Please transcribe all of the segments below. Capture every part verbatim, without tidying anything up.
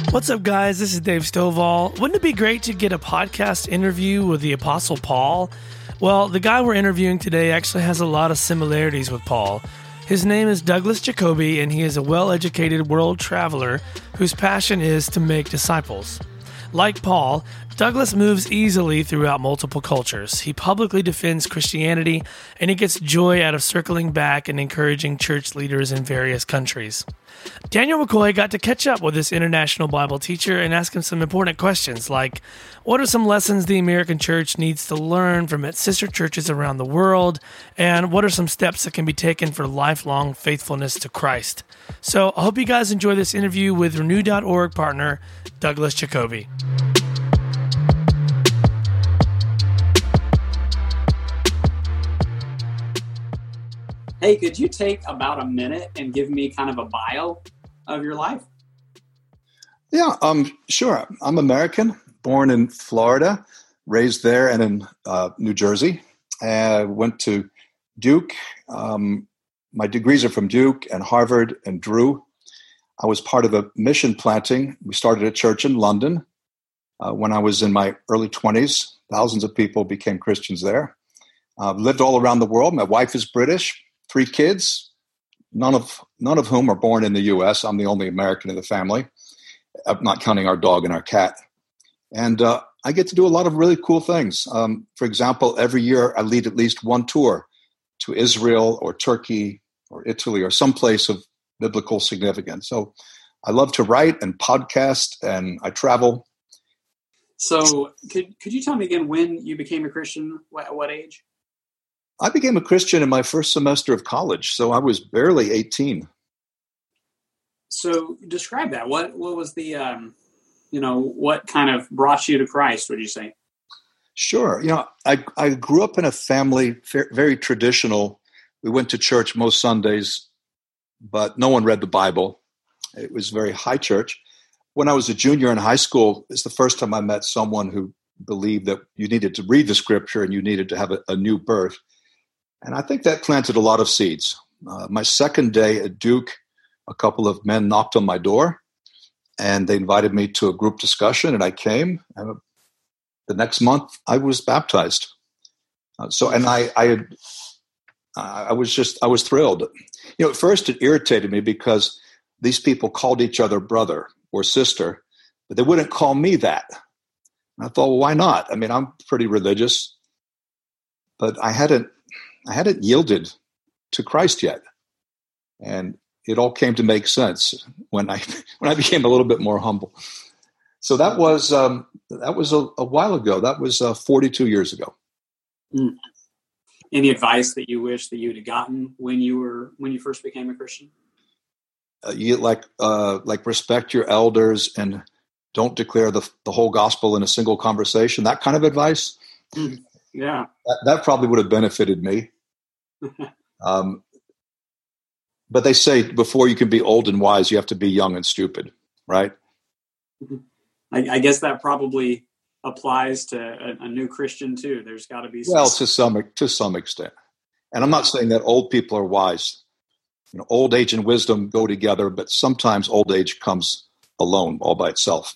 What's up, guys? This is Dave Stovall. Wouldn't it be great to get a podcast interview with the Apostle Paul? Well, the guy we're interviewing today actually has a lot of similarities with Paul. His name is Douglas Jacoby, and he is a well-educated world traveler whose passion is to make disciples. Like Paul, Douglas moves easily throughout multiple cultures. He publicly defends Christianity, and he gets joy out of circling back and encouraging church leaders in various countries. Daniel McCoy got to catch up with this international Bible teacher and ask him some important questions like, what are some lessons the American church needs to learn from its sister churches around the world, and what are some steps that can be taken for lifelong faithfulness to Christ? So I hope you guys enjoy this interview with Renew dot org partner, Douglas Jacoby. Hey, could you take about a minute and give me kind of a bio of your life? Yeah, um, sure. I'm American, born in Florida, raised there and in uh, New Jersey. I went to Duke. Um, my degrees are from Duke and Harvard and Drew. I was part of a mission planting. We started a church in London uh, when I was in my early twenties. Thousands of people became Christians there. I've uh, lived all around the world. My wife is British. Three kids, none of none of whom are born in the U S. I'm the only American in the family, I'm not counting our dog and our cat. And uh, I get to do a lot of really cool things. Um, for example, every year I lead at least one tour to Israel or Turkey or Italy or someplace of biblical significance. So I love to write and podcast, and I travel. So could could you tell me again when you became a Christian? At what age? I became a Christian in my first semester of college, so I was barely eighteen. So describe that. What what was the, um, you know, what kind of brought you to Christ, would you say? Sure. You know, I, I grew up in a family, very traditional. We went to church most Sundays, but no one read the Bible. It was very high church. When I was a junior in high school, it's the first time I met someone who believed that you needed to read the scripture and you needed to have a, a new birth. And I think that planted a lot of seeds. Uh, my second day at Duke, a couple of men knocked on my door, and they invited me to a group discussion, and I came. And the next month, I was baptized. Uh, so, and I, I, had, I was just, I was thrilled. You know, at first it irritated me because these people called each other brother or sister, but they wouldn't call me that. And I thought, well, why not? I mean, I'm pretty religious, but I hadn't. I hadn't yielded to Christ yet. And it all came to make sense when I when I became a little bit more humble. So that was um, that was a, a while ago. That was uh, forty-two years ago. Mm. Any advice that you wish that you'd have gotten when you were when you first became a Christian? Uh, you like uh, like respect your elders and don't declare the the whole gospel in a single conversation. That kind of advice. Mm. Yeah, that, that probably would have benefited me. um, but they say before you can be old and wise, you have to be young and stupid, right? I, I guess that probably applies to a, a new Christian too. There's got to be some... well to some to some extent. And I'm not saying that old people are wise. You know, old age and wisdom go together, but sometimes old age comes alone, all by itself.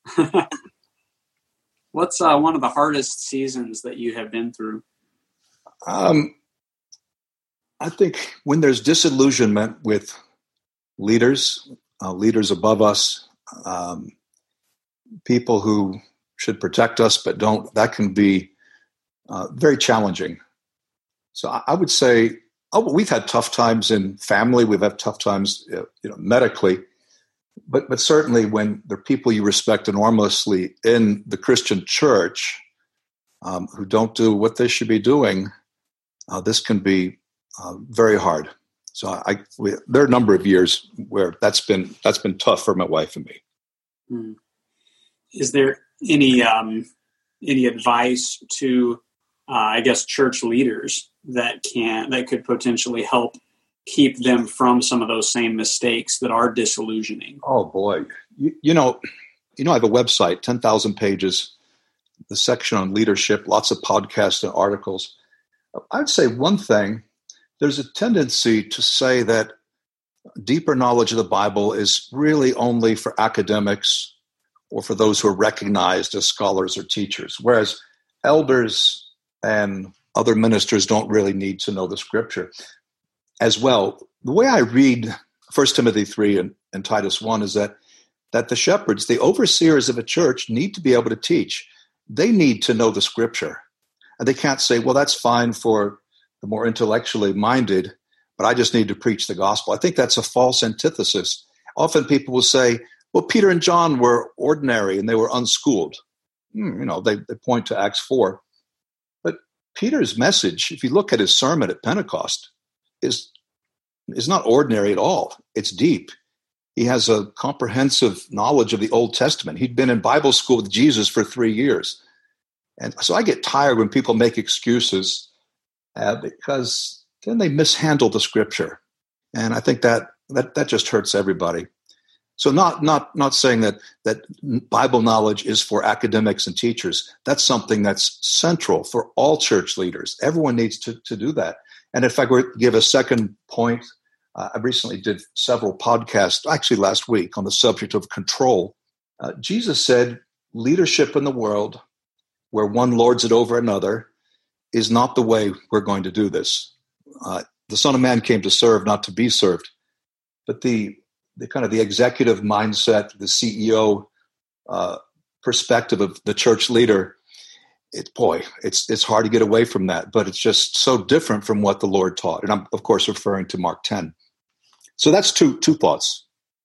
What's uh, one of the hardest seasons that you have been through? Um, I think when there's disillusionment with leaders, uh, leaders above us, um, people who should protect us but don't, that can be uh, very challenging. So I, I would say, oh, we've had tough times in family. We've had tough times, you know, medically. But but certainly when there are people you respect enormously in the Christian church um, who don't do what they should be doing, uh, this can be uh, very hard. So I, we, there are a number of years where that's been that's been tough for my wife and me. Hmm. Is there any um, any advice to, uh, I guess, church leaders that can that could potentially help keep them from some of those same mistakes that are disillusioning? Oh boy, you, you know, you know, I have a website, ten thousand pages, the section on leadership, lots of podcasts and articles. I'd say one thing: there's a tendency to say that deeper knowledge of the Bible is really only for academics or for those who are recognized as scholars or teachers, whereas elders and other ministers don't really need to know the scripture. As well, the way I read First Timothy three and, and Titus one is that, that the shepherds, the overseers of a church, need to be able to teach. They need to know the scripture. And they can't say, well, that's fine for the more intellectually minded, but I just need to preach the gospel. I think that's a false antithesis. Often people will say, well, Peter and John were ordinary and they were unschooled. Hmm, you know, they, they point to Acts four. But Peter's message, if you look at his sermon at Pentecost, is, is not ordinary at all. It's deep. He has a comprehensive knowledge of the Old Testament. He'd been in Bible school with Jesus for three years. And so I get tired when people make excuses uh, because then they mishandle the scripture. And I think that that, that just hurts everybody. So not not not saying that that Bible knowledge is for academics and teachers. That's something that's central for all church leaders. Everyone needs to, to do that. And if I were to give a second point, uh, I recently did several podcasts, actually last week, on the subject of control. Uh, Jesus said, leadership in the world where one lords it over another is not the way we're going to do this. Uh, the Son of Man came to serve, not to be served. But the the kind of the executive mindset, the C E O uh, perspective of the church leader, it, boy, it's it's hard to get away from that. But it's just so different from what the Lord taught. And I'm, of course, referring to Mark ten. So that's two two thoughts.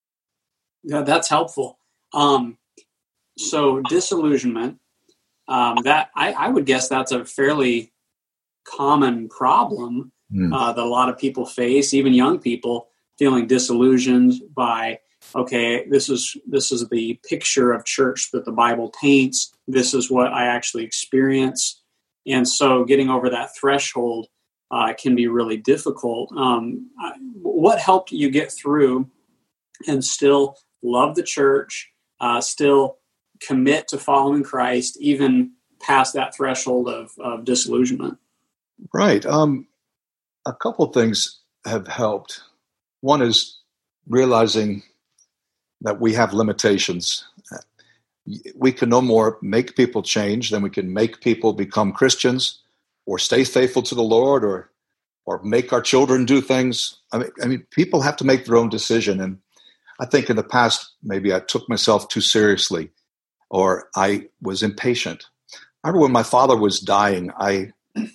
Yeah, that's helpful. Um, so disillusionment, um, that I, I would guess that's a fairly common problem mm. uh, that a lot of people face, even young people, feeling disillusioned by, okay, this is this is the picture of church that the Bible paints. This is what I actually experience. And so getting over that threshold uh, can be really difficult. Um, what helped you get through and still love the church, uh, still commit to following Christ, even past that threshold of, of disillusionment? Right. Um, a couple of things have helped. One is realizing that we have limitations. We can no more make people change than we can make people become Christians or stay faithful to the Lord or or make our children do things. I mean, I mean, people have to make their own decision. And I think in the past, maybe I took myself too seriously or I was impatient. I remember when my father was dying, I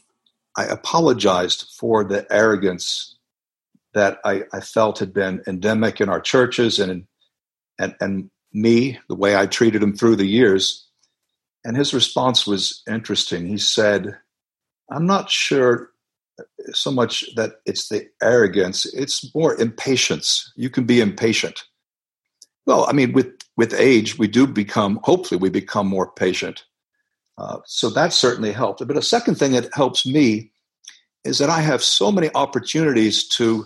I apologized for the arrogance that I, I felt had been endemic in our churches and, and and me, the way I treated him through the years. And his response was interesting. He said, I'm not sure so much that it's the arrogance, it's more impatience. You can be impatient. Well, I mean, with, with age, we do become, hopefully we become more patient. Uh, so that certainly helped. But a second thing that helps me is that I have so many opportunities to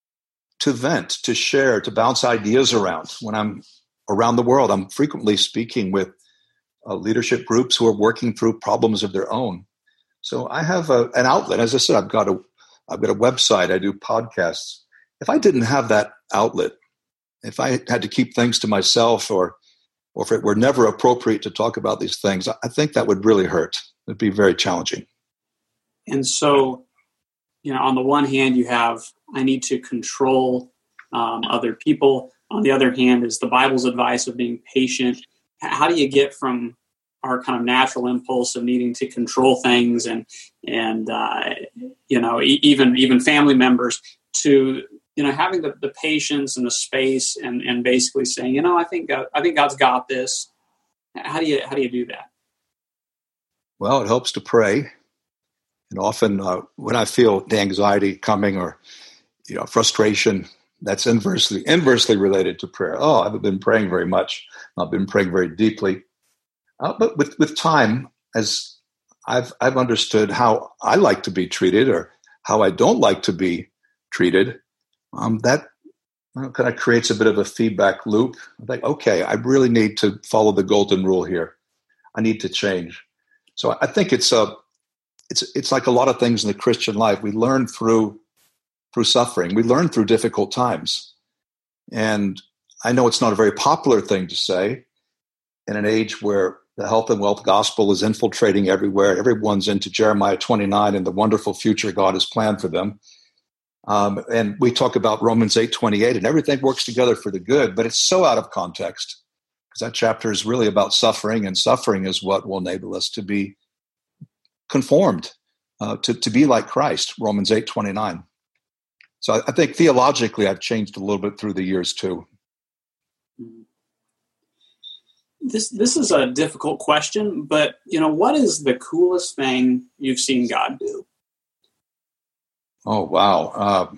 to vent, to share, to bounce ideas around. When I'm around the world, I'm frequently speaking with uh, leadership groups who are working through problems of their own. So I have a, an outlet. As I said, I've got a I've got a website. I do podcasts. If I didn't have that outlet, if I had to keep things to myself, or or if it were never appropriate to talk about these things, I think that would really hurt. It'd be very challenging. And so, you know, on the one hand, you have, I need to control um, other people. On the other hand, is the Bible's advice of being patient. How do you get from our kind of natural impulse of needing to control things and, and uh, you know, e- even even family members to, you know, having the, the patience and the space and, and basically saying, you know, I think God, I think God's got this. How do you how do you do that? Well, it helps to pray. And often uh, when I feel the anxiety coming or, you know, frustration, that's inversely inversely related to prayer. Oh, I haven't been praying very much. I've been praying very deeply. Uh, but with, with time, as I've I've understood how I like to be treated or how I don't like to be treated, um, that kind of creates a bit of a feedback loop. I'm like, okay, I really need to follow the golden rule here. I need to change. So I think it's a It's it's like a lot of things in the Christian life. We learn through through suffering. We learn through difficult times. And I know it's not a very popular thing to say. in an age where the health and wealth gospel is infiltrating everywhere. Everyone's into Jeremiah twenty-nine and the wonderful future God has planned for them. Um, and we talk about Romans eight twenty-eight, and everything works together for the good, but it's so out of context because that chapter is really about suffering, and suffering is what will enable us to be conformed, uh, to, to be like Christ, Romans eight twenty-nine. So I, I think theologically I've changed a little bit through the years too. This this is a difficult question, but you know, what is the coolest thing you've seen God do? Oh, wow. Um,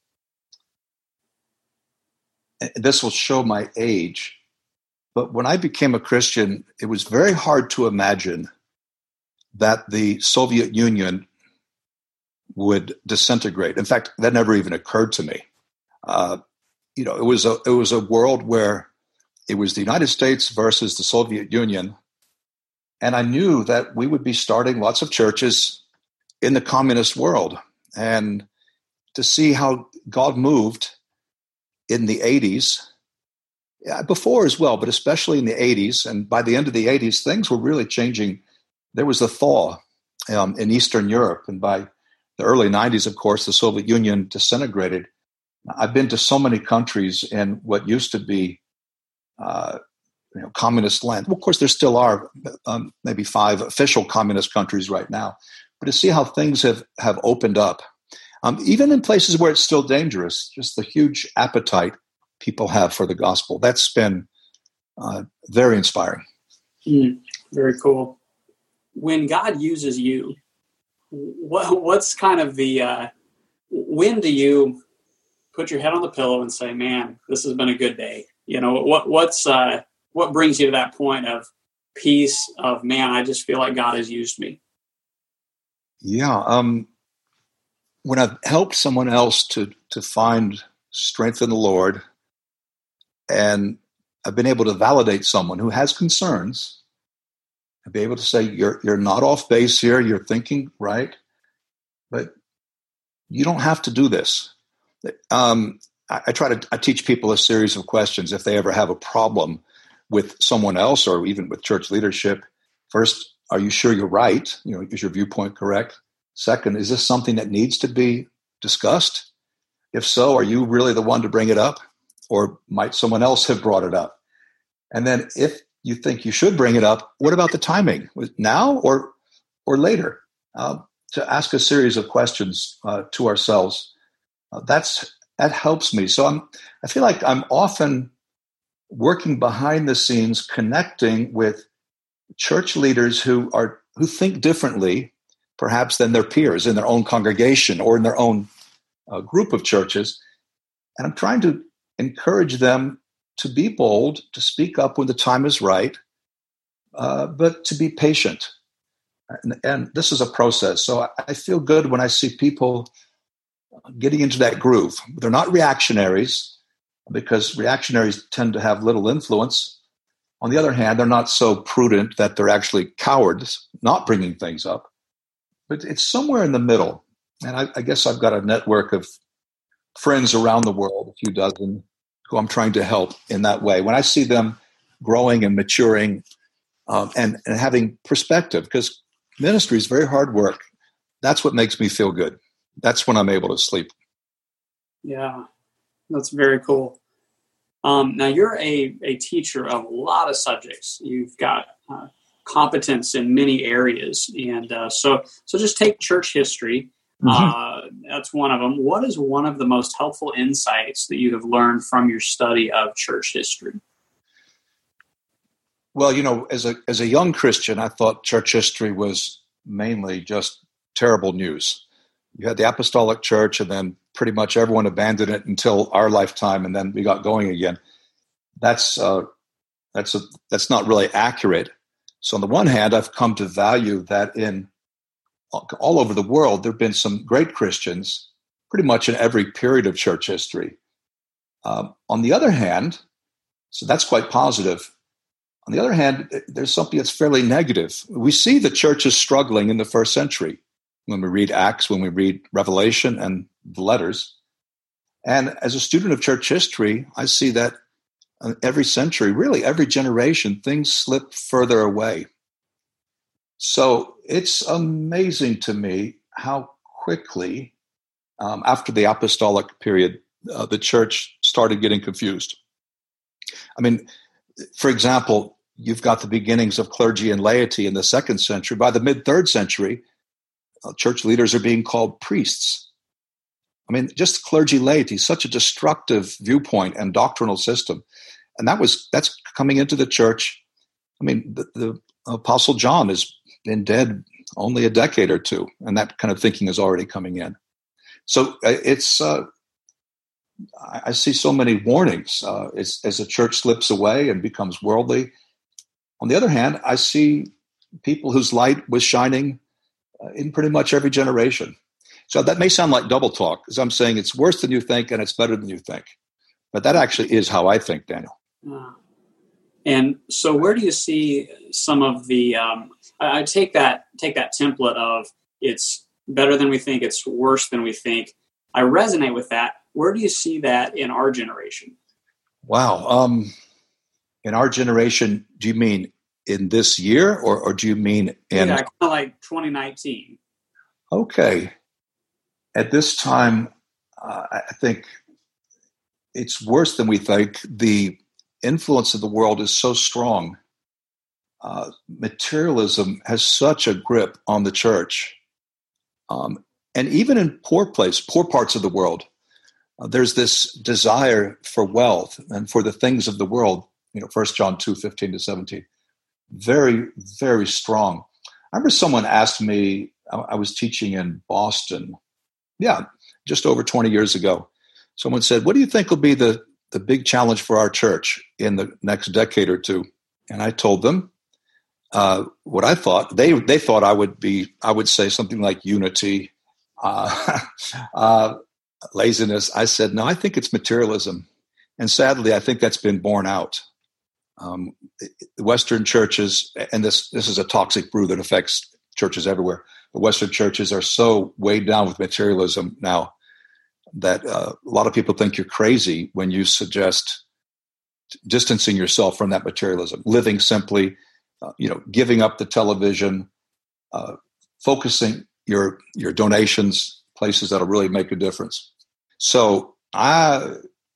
this will show my age. But when I became a Christian, it was very hard to imagine that the Soviet Union would disintegrate. In fact, that never even occurred to me. Uh, you know, it was a it was a world where it was the United States versus the Soviet Union. And I knew that we would be starting lots of churches in the communist world. And to see how God moved in the eighties, yeah, before as well, but especially in the eighties, and by the end of the eighties, things were really changing. There was a thaw um, in Eastern Europe, and by the early nineties, of course, the Soviet Union disintegrated. I've been to so many countries in what used to be uh, you know, communist land. Well, of course, there still are um, maybe five official communist countries right now. But to see how things have, have opened up, um, even in places where it's still dangerous, just the huge appetite people have for the gospel, that's been uh, very inspiring. Mm, very cool. When God uses you, what, what's kind of the, uh, when do you put your head on the pillow and say, man, this has been a good day? You know, what what's uh, what brings you to that point of peace, of, man, I just feel like God has used me? Yeah. Um, when I've helped someone else to to find strength in the Lord, and I've been able to validate someone who has concerns, I'd be able to say, you're you're not off base here, you're thinking right, but you don't have to do this. Um, I, I try to I teach people a series of questions if they ever have a problem with someone else or even with church leadership. First, are you sure you're right? You know, is your viewpoint correct? Second, is this something that needs to be discussed? If so, are you really the one to bring it up? Or might someone else have brought it up? And then if you think you should bring it up, what about the timing? Now or or later? Uh, to ask a series of questions uh, to ourselves. Uh, that's that helps me. So I'm I feel like I'm often working behind the scenes, connecting with church leaders who are who think differently, perhaps than their peers in their own congregation or in their own uh, group of churches. And I'm trying to encourage them to be bold, to speak up when the time is right, uh, but to be patient. And, and this is a process. So I, I feel good when I see people getting into that groove. They're not reactionaries, because reactionaries tend to have little influence. On the other hand, they're not so prudent that they're actually cowards, not bringing things up. But it's somewhere in the middle. And I, I guess I've got a network of friends around the world, a few dozen, who I'm trying to help in that way. When I see them growing and maturing um, and, and having perspective, because ministry is very hard work, that's what makes me feel good. That's when I'm able to sleep. Yeah, that's very cool. Um, now, you're a, a teacher of a lot of subjects. You've got uh, competence in many areas. And uh, so so just take church history. Mm-hmm. Uh, that's one of them. What is one of the most helpful insights that you have learned from your study of church history? Well, you know, as a as a young Christian, I thought church history was mainly just terrible news. You had the apostolic church, and then pretty much everyone abandoned it until our lifetime, and then we got going again. That's uh, that's a, that's not really accurate. So on the one hand, I've come to value that in all over the world, there have been some great Christians, pretty much in every period of church history. Um, on the other hand, so that's quite positive. On the other hand, there's something that's fairly negative. We see the church is struggling in the first century when we read Acts, when we read Revelation and the letters. And as a student of church history, I see that uh, every century, really every generation, things slip further away. So it's amazing to me how quickly, um, after the apostolic period, uh, the church started getting confused. I mean, for example, you've got the beginnings of clergy and laity in the second century. By the mid-third century, uh, church leaders are being called priests. I mean, just clergy laity, such a destructive viewpoint and doctrinal system. And that was that's coming into the church. I mean, the, the Apostle John has been dead only a decade or two, and that kind of thinking is already coming in. So uh, it's uh, I see so many warnings uh, as, as the church slips away and becomes worldly. On the other hand, I see people whose light was shining uh, in pretty much every generation. So that may sound like double talk, because I'm saying it's worse than you think and it's better than you think. But that actually is how I think, Daniel. Uh, and so where do you see some of the, um, I, I take that take that template of it's better than we think, it's worse than we think. I resonate with that. Where do you see that in our generation? Wow. Um, in our generation, do you mean in this year or, or do you mean in... Yeah, kind of like twenty nineteen. Okay. At this time, uh, I think it's worse than we think. The influence of the world is so strong. Uh, materialism has such a grip on the church. Um, and even in poor place, poor parts of the world, uh, there's this desire for wealth and for the things of the world. You know, First John two, fifteen to seventeen. Very, very strong. I remember someone asked me, I, I was teaching in Boston, yeah, just over twenty years ago. Someone said, what do you think will be the, the big challenge for our church in the next decade or two? And I told them uh, what I thought. They they thought I would be, I would say something like unity, uh, uh, laziness. I said, no, I think it's materialism. And sadly, I think that's been borne out. Um, Western churches, and this this is a toxic brew that affects churches everywhere. The Western churches are so weighed down with materialism now that uh, a lot of people think you're crazy when you suggest distancing yourself from that materialism, living simply, uh, you know, giving up the television, uh, focusing your your donations places that'll really make a difference. So I.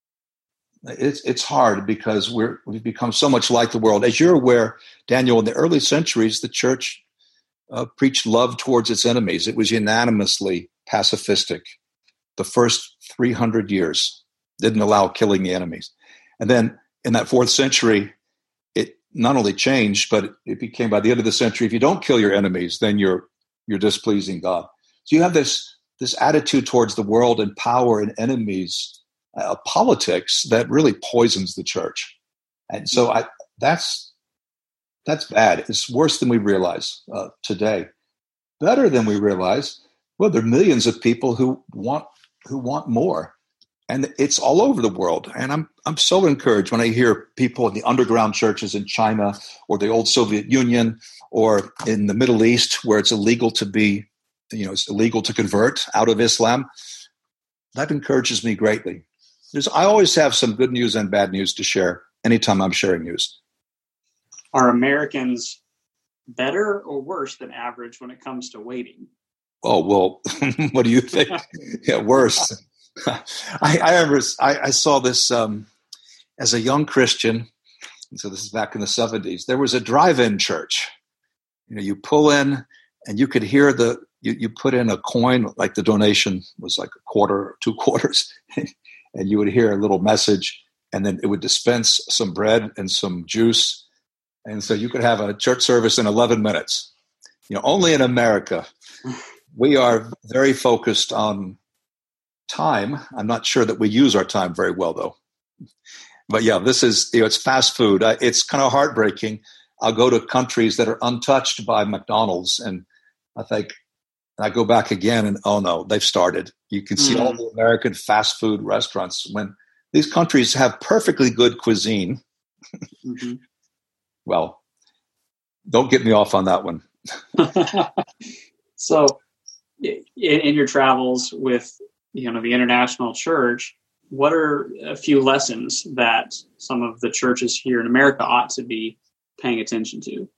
It's it's hard because we're we've become so much like the world. As you're aware, Daniel, in the early centuries, the church uh, preached love towards its enemies. It was unanimously pacifistic. The first three hundred years didn't allow killing the enemies. And then in that fourth century, it not only changed, but it became by the end of the century, if you don't kill your enemies, then you're you're displeasing God. So you have this this attitude towards the world and power and enemies. Uh, politics that really poisons the church. And so I, that's that's bad. It's worse than we realize uh, today. Better than we realize, well, there are millions of people who want who want more. And it's all over the world. And I'm I'm so encouraged when I hear people in the underground churches in China or the old Soviet Union or in the Middle East where it's illegal to be, you know, it's illegal to convert out of Islam. That encourages me greatly. There's, I always have some good news and bad news to share anytime I'm sharing news. Are Americans better or worse than average when it comes to waiting? Oh, well, what do you think? Yeah, worse. I, I remember I, I saw this um, as a young Christian. And so this is back in the seventies. There was a drive-in church. You know, you pull in and you could hear the, you, you put in a coin, like the donation was like a quarter or two quarters. And you would hear a little message, and then it would dispense some bread and some juice. And so you could have a church service in eleven minutes. You know, only in America, we are very focused on time. I'm not sure that we use our time very well, though. But yeah, this is, you know, it's fast food. I, it's kind of heartbreaking. I'll go to countries that are untouched by McDonald's, and I think, and I go back again, and oh no, they've started. You can see mm. all the American fast food restaurants when these countries have perfectly good cuisine. Mm-hmm. Well, don't get me off on that one. So, in, in your travels with, you know, the international church, what are a few lessons that some of the churches here in America ought to be paying attention to?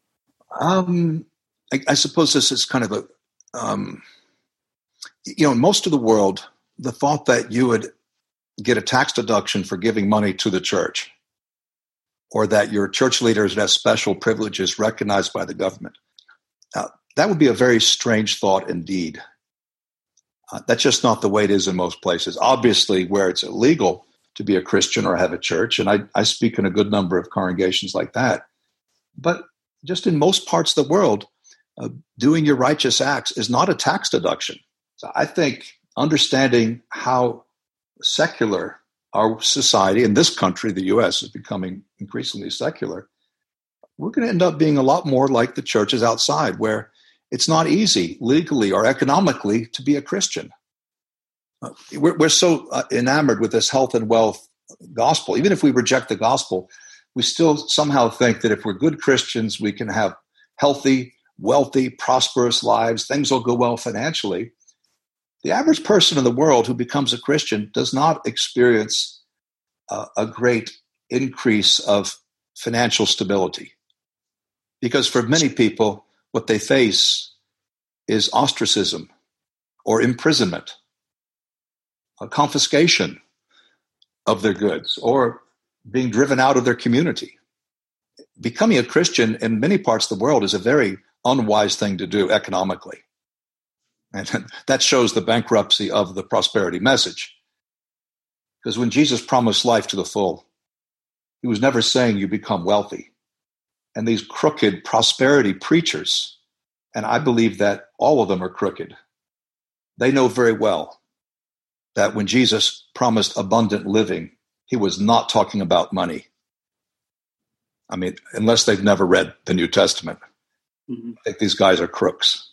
Um, I, I suppose this is kind of a, um, you know, in most of the world, the thought that you would get a tax deduction for giving money to the church, or that your church leaders have special privileges recognized by the government, uh, that would be a very strange thought indeed. Uh, that's just not the way it is in most places. Obviously, where it's illegal to be a Christian or have a church, and I, I speak in a good number of congregations like that, but just in most parts of the world, uh, doing your righteous acts is not a tax deduction. So I think understanding how secular our society in this country, the U S, is becoming increasingly secular, we're going to end up being a lot more like the churches outside, where it's not easy legally or economically to be a Christian. Uh, we're, we're so uh, enamored with this health and wealth gospel. Even if we reject the gospel, we still somehow think that if we're good Christians, we can have healthy, wealthy, prosperous lives. Things will go well financially. The average person in the world who becomes a Christian does not experience uh, a great increase of financial stability. Because for many people, what they face is ostracism or imprisonment, a confiscation of their goods, or being driven out of their community. Becoming a Christian in many parts of the world is a very unwise thing to do economically. And that shows the bankruptcy of the prosperity message. Because when Jesus promised life to the full, he was never saying you become wealthy. And these crooked prosperity preachers, and I believe that all of them are crooked, they know very well that when Jesus promised abundant living, he was not talking about money. I mean, unless they've never read the New Testament. Mm-hmm. I think these guys are crooks.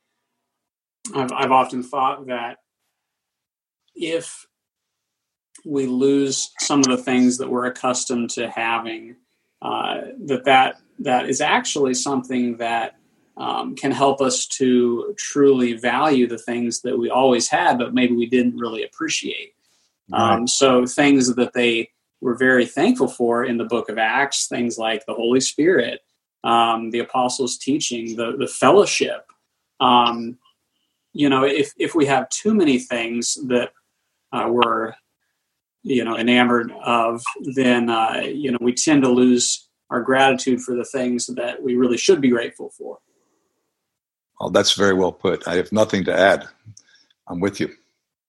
I've, I've often thought that if we lose some of the things that we're accustomed to having, uh, that, that that is actually something that um, can help us to truly value the things that we always had, but maybe we didn't really appreciate. Right. Um, so things that they were very thankful for in the book of Acts, things like the Holy Spirit, um, the apostles' teaching, the, the fellowship. Um, you know, if, if we have too many things that uh, we're, you know, enamored of, then, uh, you know, we tend to lose our gratitude for the things that we really should be grateful for. Well, that's very well put. I have nothing to add. I'm with you.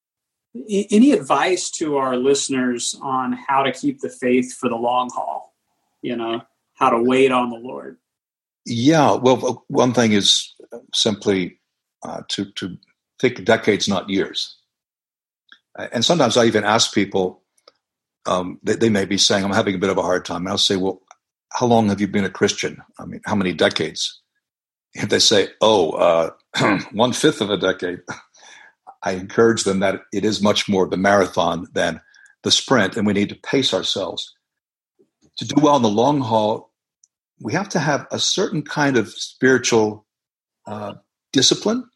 Any advice to our listeners on how to keep the faith for the long haul? You know, how to wait on the Lord? Yeah, well, one thing is simply uh, to, to think decades, not years. And sometimes I even ask people, um, they, they may be saying, I'm having a bit of a hard time. And I'll say, well, how long have you been a Christian? I mean, how many decades? If they say, oh, uh, one-fifth of a decade, I encourage them that it is much more the marathon than the sprint, and we need to pace ourselves. To do well in the long haul, we have to have a certain kind of spiritual uh, discipline.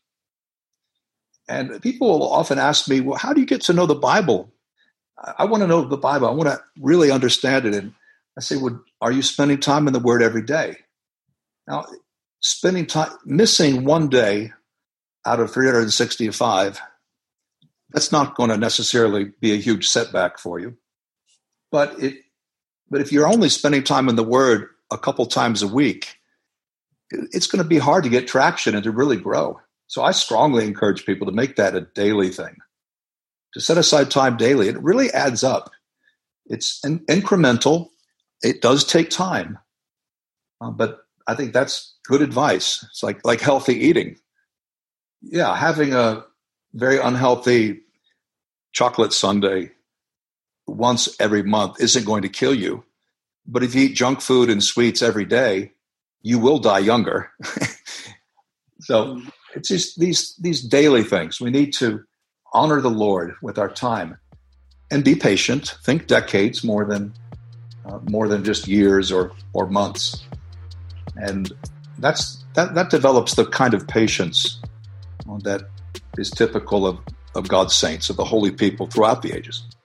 And people will often ask me, well, how do you get to know the Bible? I, I want to know the Bible. I want to really understand it. And I say, well, are you spending time in the Word every day? Now, spending time, missing one day out of three hundred sixty-five, that's not going to necessarily be a huge setback for you. But it, but if you're only spending time in the Word a couple times a week, it's going to be hard to get traction and to really grow. So I strongly encourage people to make that a daily thing, to set aside time daily. It really adds up. It's in, incremental. It does take time, uh, but I think that's good advice. It's like like healthy eating. Yeah, having a very unhealthy chocolate sundae once every month isn't going to kill you. But if you eat junk food and sweets every day, you will die younger. So it's just these these daily things. We need to honor the Lord with our time and be patient. Think decades more than uh, more than just years or or months. And that's that that develops the kind of patience that is typical of, of God's saints, of the holy people throughout the ages.